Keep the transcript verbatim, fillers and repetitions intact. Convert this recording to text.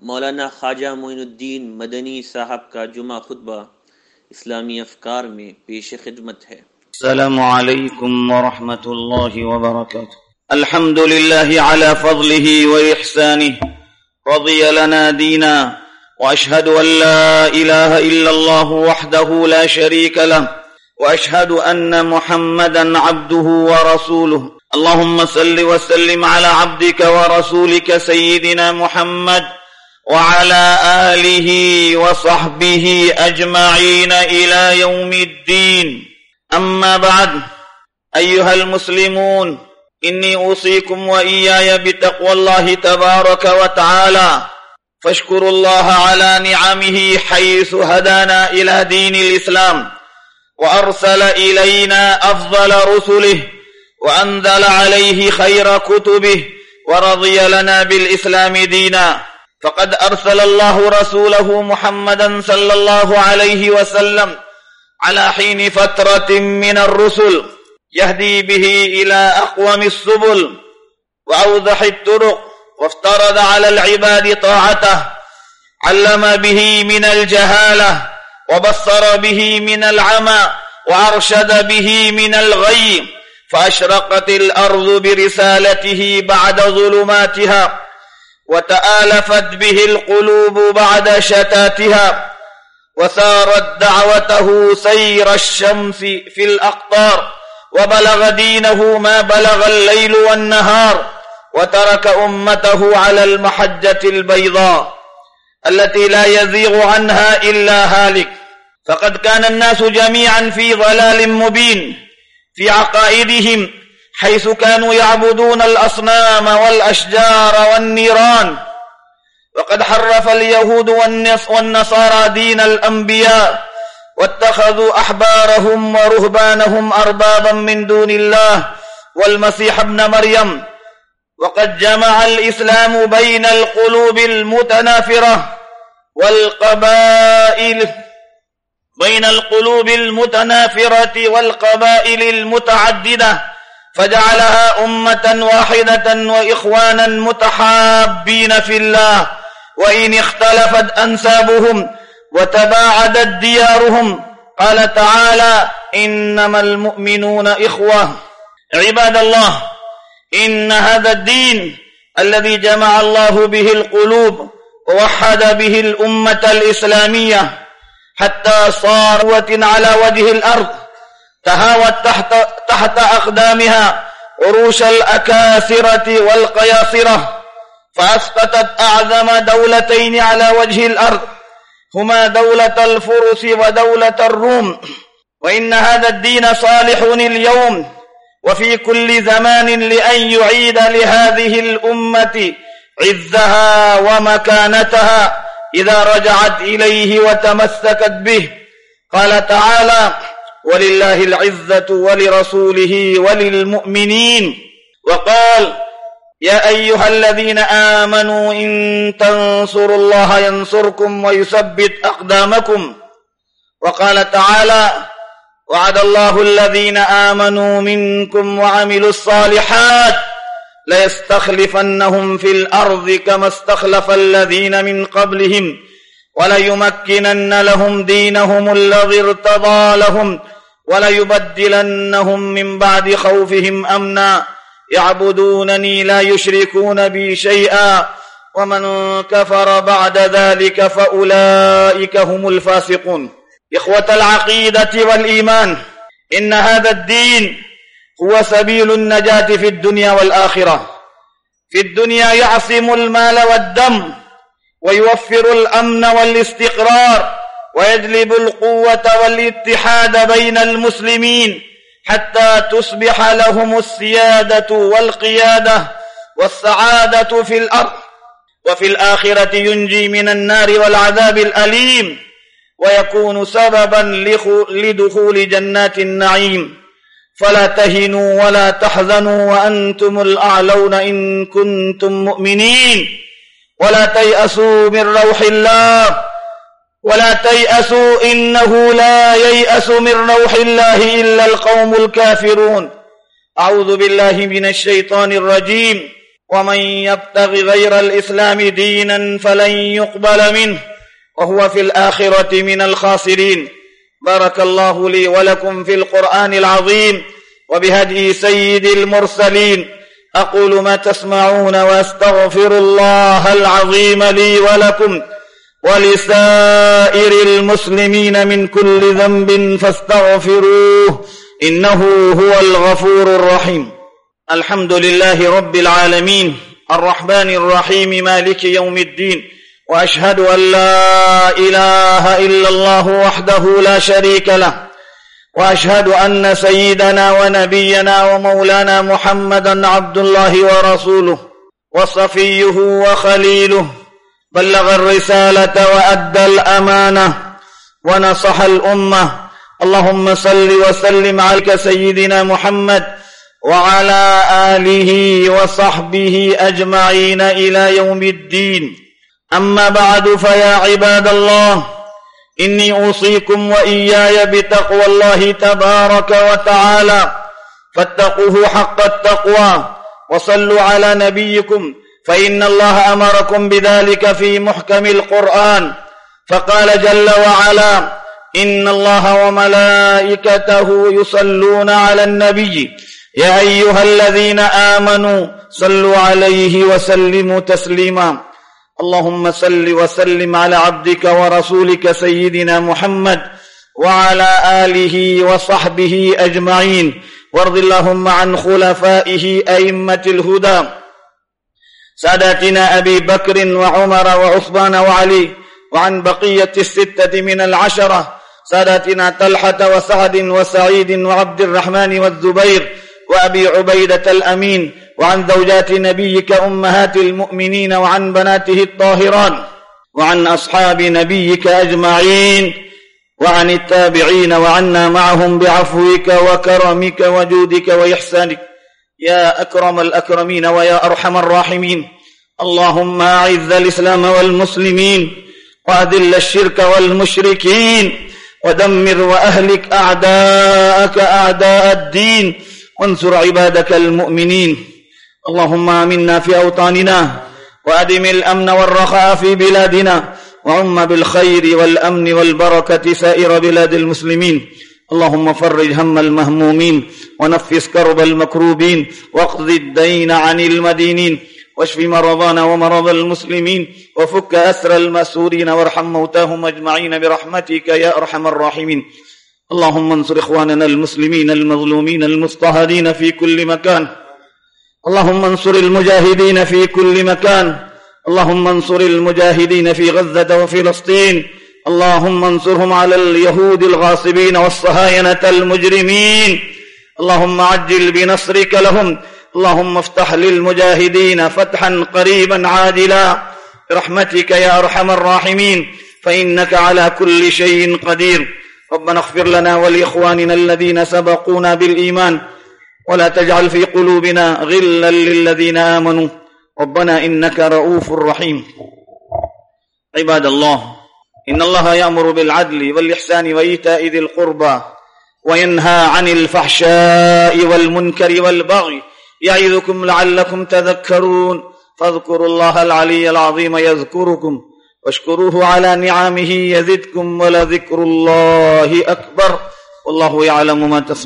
मौलाना ख्वाजा मोइनुद्दीन मदनी साहब का जुमा खुतबा इस्लामी अफकार में पेश खिदमत है। अस्सलामु अलैकुम व रहमतुल्लाहि व बरकातुहू। अल्हम्दुलिल्लाहि अला फज़लिही व इहसानिही रज़िया लना दीना व अशहदु अन ला इलाहा इल्लल्लाह वहदहू ला शरीका लह व अशहदु अन्ना मुहम्मदन अब्दुहु व रसूलुहु। अल्लाहुम्मा सल्लि व सल्लिम अला अब्दिका व रसूलिका सय्यिदिना मुहम्मद وعلى آله وصحبه أجمعين إلى يوم الدين. أما بعد، أيها المسلمون، إني أوصيكم وإياي بتقوى الله تبارك وتعالى، فاشكروا الله على نعمه حيث هدانا إلى دين الإسلام وأرسل إلينا أفضل رسله وأنزل عليه خير كتبه ورضي لنا بالإسلام دينا. فقد أرسل الله رسوله محمدا صلى الله عليه وسلم على حين فترة من الرسل يهدي به إلى أقوم السبل وأوضح الطرق، وافترض على العباد طاعته، علم به من الجهالة وبصر به من العمى وأرشد به من الغي، فأشرقت الأرض برسالته بعد ظلماتها، وتآلفت به القلوب بعد شتاتها، وسارت دعوته سير الشمس في الأقطار، وبلغ دينه ما بلغ الليل والنهار، وترك أمته على المحجة البيضاء التي لا يزيغ عنها إلا هالك. فقد كان الناس جميعا في ضلال مبين في عقائدهم، حيث كانوا يعبدون الأصنام والأشجار والنيران، وقد حرف اليهود والنصارى دين الأنبياء، واتخذوا أحبارهم ورهبانهم أربابا من دون الله والمسيح ابن مريم. وقد جمع الإسلام بين القلوب المتنافرة والقبائل بين القلوب المتنافرة والقبائل المتعددة، فجعلها أمة واحدة وإخوانا متحابين في الله، وإن اختلفت أنسابهم وتباعدت ديارهم. قال تعالى: إنما المؤمنون إخوة. عباد الله، إن هذا الدين الذي جمع الله به القلوب ووحد به الأمة الإسلامية حتى صار على وجه الأرض، تهاوت تحت, تحت أقدامها عروش الأكاثرة والقياصرة، فأسقطت أعظم دولتين على وجه الأرض، هما دولة الفرس ودولة الروم. وإن هذا الدين صالح اليوم وفي كل زمان لأن يعيد لهذه الأمة عزها ومكانتها إذا رجعت إليه وتمسكت به. قال تعالى: ولله العزة ولرسوله وللمؤمنين. وقال: يا أيها الذين آمنوا إن تنصروا الله ينصركم ويثبت أقدامكم. وقال تعالى: وعد الله الذين آمنوا منكم وعملوا الصالحات ليستخلفنهم في الأرض كما استخلف الذين من قبلهم وليمكنن لهم دينهم الذي ارتضى لهم وليبدلنهم من بعد خوفهم أمنا يعبدونني لا يشركون بي شيئا ومن كفر بعد ذلك فأولئك هم الفاسقون. إخوة العقيدة والإيمان، إن هذا الدين هو سبيل النجاة في الدنيا والآخرة. في الدنيا يعصم المال والدم، ويوفر الأمن والاستقرار، ويجلب القوة والاتحاد بين المسلمين حتى تصبح لهم السيادة والقيادة والسعادة في الأرض. وفي الآخرة ينجي من النار والعذاب الأليم، ويكون سببا لدخول جنات النعيم. فلا تهنوا ولا تحزنوا وأنتم الأعلون إن كنتم مؤمنين، ولا تيأسوا من روح الله ولا تيأسوا إنه لا ييأس من روح الله إلا القوم الكافرون. أعوذ بالله من الشيطان الرجيم. ومن يبتغ غير الإسلام دينا فلن يقبل منه وهو في الآخرة من الخاسرين. بارك الله لي ولكم في القرآن العظيم وبهدي سيد المرسلين. أقول ما تسمعون وأستغفر الله العظيم لي ولكم ولسائر المسلمين من كل ذنب فاستغفروه إنه هو الغفور الرحيم. الحمد لله رب العالمين الرحمن الرحيم مالك يوم الدين، وأشهد أن لا إله إلا الله وحده لا شريك له، وأشهد أن سيدنا ونبينا ومولانا محمدا عبد الله ورسوله وصفيه وخليله، بلغ الرسالة وأدى الأمانة ونصح الأمة. اللهم صل وسلم على سيدنا محمد وعلى آله وصحبه أجمعين إلى يوم الدين. أما بعد، فيا عباد الله، إني أوصيكم وإياي بتقوى الله تبارك وتعالى، فاتقوه حق التقوى وصلوا على نبيكم، فإن الله أمركم بذلك في محكم القرآن، فقال جل وعلا: إن الله وملائكته يصلون على النبي يا أيها الذين آمنوا صلوا عليه وسلموا تسليما. اللهم صل وسلم على عبدك ورسولك سيدنا محمد وعلى آله وصحبه أجمعين، وارض اللهم عن خلفائه أئمة الهدى ساداتنا أبي بكر وعمر وعثمان وعلي، وعن بقية الستة من العشرة ساداتنا طلحة وسعد وسعيد وعبد الرحمن والزبير وأبي عبيدة الأمين، وعن زوجات نبيك أمهات المؤمنين، وعن بناته الطاهرات، وعن أصحاب نبيك أجمعين، وعن التابعين، وعنا معهم بعفوك وكرمك وجودك وإحسانك يا أكرم الأكرمين ويا أرحم الراحمين. اللهم أعز الإسلام والمسلمين، وأذل الشرك والمشركين، ودمر وأهلك أعداءك أعداء الدين، وانصر عبادك المؤمنين. اللهم آمنا في أوطاننا، وأدم الأمن والرخاء في بلادنا، وعم بالخير والأمن والبركة سائر بلاد المسلمين. اللهم فرج هم المهمومين، ونفس كرب المكروبين، واقض الدين عن المدينين، واشف مرضانا ومرضى المسلمين، وفك أسر المأسورين، وارحم موتاهم أجمعين برحمتك يا أرحم الراحمين. اللهم انصر إخواننا المسلمين المظلومين المضطهدين في كل مكان. اللهم انصر المجاهدين في كل مكان. اللهم انصر المجاهدين في غزة وفلسطين. اللهم انصرهم على اليهود الغاصبين والصهاينة المجرمين. اللهم عجل بنصرك لهم. اللهم افتح للمجاهدين فتحا قريبا عاجلا برحمتك يا أرحم الراحمين، فإنك على كل شيء قدير. ربنا اغفر لنا ولإخواننا الذين سبقونا بالإيمان، ولا تجعل في قلوبنا غلا للذين آمنوا، ربنا إنك رؤوف رحيم. عباد الله، إن الله يأمر بالعدل والإحسان وإيتاء ذي القربى، وينهى عن الفحشاء والمنكر والبغي، يعظكم لعلكم تذكرون. فاذكروا الله العلي العظيم يذكركم، واشكروه على نعمه يزدكم، ولذكر الله أكبر، والله يعلم ما تصنعون.